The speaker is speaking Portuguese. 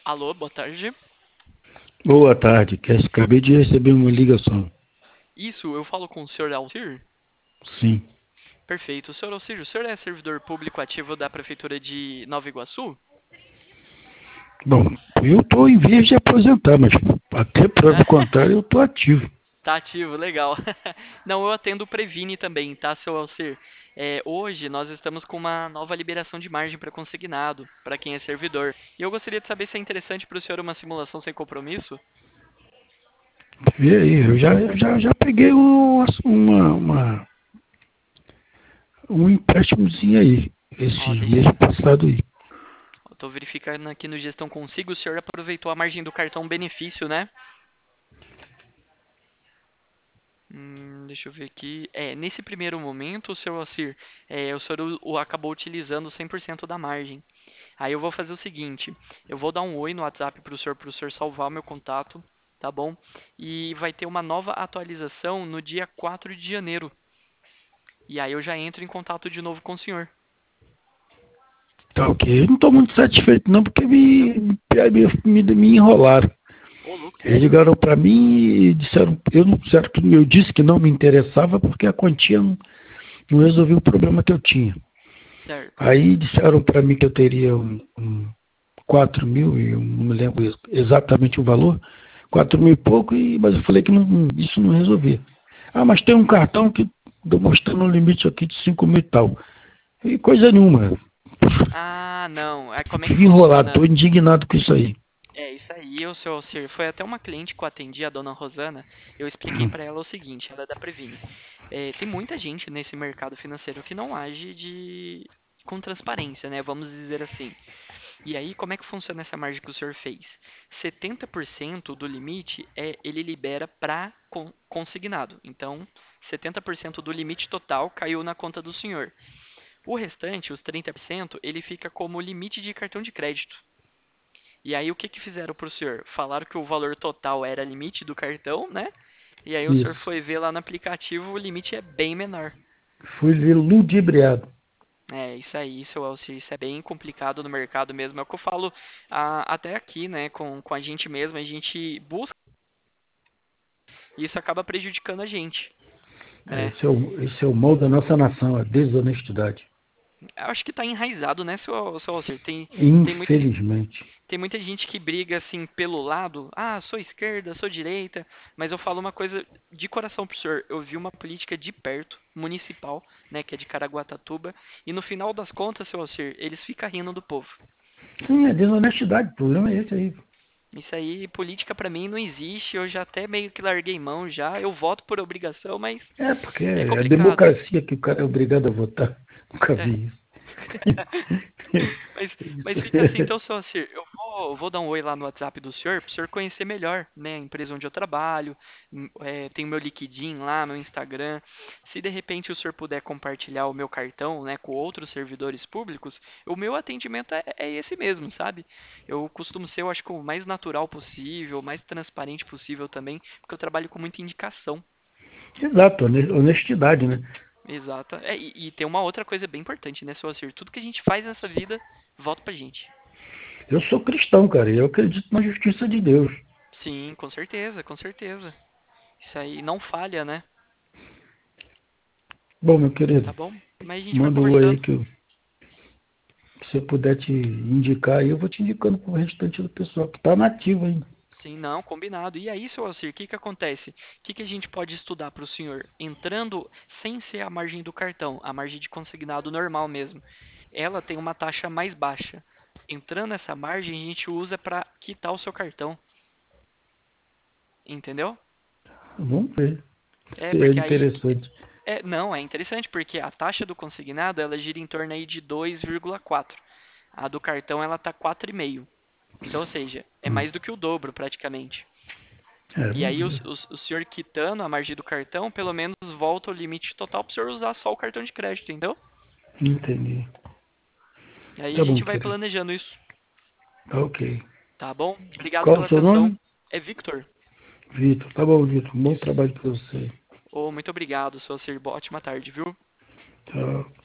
Alô, boa tarde. Boa tarde, acabei de receber uma ligação. Isso, eu falo com o senhor Alcir? Sim. Perfeito. Senhor Alcir, o senhor é servidor público ativo da Prefeitura de Nova Iguaçu? Bom, eu estou em vias de aposentar, mas até prova contrária eu estou ativo. Tá ativo, legal. Não, eu atendo o Previne também, tá, seu Alcir? Hoje nós estamos com uma nova liberação de margem para consignado, para quem é servidor. E eu gostaria de saber se é interessante para o senhor uma simulação sem compromisso? E aí, eu já peguei um empréstimozinho aí, Ó, esses dias passados aí. eu tô verificando aqui no Gestão Consigo, o senhor aproveitou a margem do cartão benefício, né? Deixa eu ver aqui. Nesse primeiro momento, o seu Alcir, o senhor acabou utilizando 100% da margem. Aí eu vou fazer o seguinte, eu vou dar um oi no WhatsApp para o senhor salvar o meu contato, tá bom? E vai ter uma nova atualização no dia 4 de janeiro. E aí eu já entro em contato de novo com o senhor. Tá ok. Eu não estou muito satisfeito não, porque Não? me enrolaram. Ô, louco, Eles sério? ligaram para mim e disseram, eu disse que não me interessava porque a quantia não resolvia o problema que eu tinha. Certo. Aí disseram para mim que eu teria 4 mil, e eu não me lembro exatamente o valor, 4 mil e pouco, mas eu falei que isso não resolvia. Ah, mas tem um cartão que estou mostrando um limite aqui de 5 mil e tal. E coisa nenhuma. Ah, não. Como é que Fiquei enrolado, funciona? estou indignado com isso aí. É isso aí, o seu Alcir. Foi até uma cliente que eu atendi, a dona Rosana. Eu expliquei para ela o seguinte, ela é da Previne. Tem muita gente nesse mercado financeiro que não age com transparência, né? Vamos dizer assim. E aí, como é que funciona essa margem que o senhor fez? 70% do limite ele libera para consignado. Então, 70% do limite total caiu na conta do senhor. O restante, os 30%, ele fica como limite de cartão de crédito. E aí, o que fizeram para o senhor? Falaram que o valor total era limite do cartão, né? E aí o senhor Isso. foi ver lá no aplicativo, o limite é bem menor. Fui ludibriado. Isso aí, seu Elcio, isso é bem complicado no mercado mesmo. É o que eu falo até aqui, né, com a gente mesmo, a gente busca e isso acaba prejudicando a gente, né? Esse é o mal da nossa nação, a desonestidade. Eu acho que tá enraizado, né, seu Elcio? Tem muita, Infelizmente. tem muita gente que briga assim pelo lado, sou esquerda, sou direita, mas eu falo uma coisa de coração pro senhor. Eu vi uma política de perto, municipal, né, que é de Caraguatatuba, e no final das contas, seu Alcir, eles ficam rindo do povo. Sim, é desonestidade, o problema é esse aí. Isso aí, política pra mim não existe, eu já até meio que larguei mão já. Eu voto por obrigação, mas É, porque é é a complicado. democracia que o cara é obrigado a votar. Nunca É. vi isso. Mas, mas Isso fica assim, então, seu Alcir, eu vou dar um oi lá no WhatsApp do senhor, pro senhor conhecer melhor, né, a empresa onde eu trabalho, tem o meu LinkedIn lá, meu Instagram. Se de repente o senhor puder compartilhar o meu cartão, né, com outros servidores públicos, o meu atendimento é esse mesmo, sabe? Eu costumo ser, eu acho que o mais natural possível, o mais transparente possível também, porque eu trabalho com muita indicação. Exato, honestidade, né? Exato. E tem uma outra coisa bem importante, né, seu Alcir? Tudo que a gente faz nessa vida, volta pra gente. Eu sou cristão, cara, e eu acredito na justiça de Deus. Sim, com certeza, com certeza. Isso aí não falha, né? Bom, meu querido, Tá bom? Mas a gente vai manda o aí conversando. que se eu puder te indicar aí, eu vou te indicando pro restante do pessoal que tá nativo ainda. Sim, não, combinado. E aí, seu Alcir, o que acontece? O que a gente pode estudar para o senhor? Entrando sem ser a margem do cartão, a margem de consignado normal mesmo. Ela tem uma taxa mais baixa. Entrando essa margem, a gente usa para quitar o seu cartão. Entendeu? Vamos ver É, se é porque aí. interessante. Não, é interessante porque a taxa do consignado ela gira em torno aí de 2,4. A do cartão ela tá 4,5. Então, ou seja, é Hum. mais do que o dobro praticamente. E Vamos aí ver. o senhor quitando a margem do cartão, pelo menos volta o limite total para o senhor usar só o cartão de crédito, entendeu? Entendi. Aí a Tá bom, gente vai querido. planejando isso, Tá ok. tá bom? Obrigado Qual o pela seu atenção. nome? É Victor. Vitor. Tá bom, Vitor. Bom Isso. trabalho pra você. Muito obrigado, seu Sir. Ótima tarde, viu? Tchau.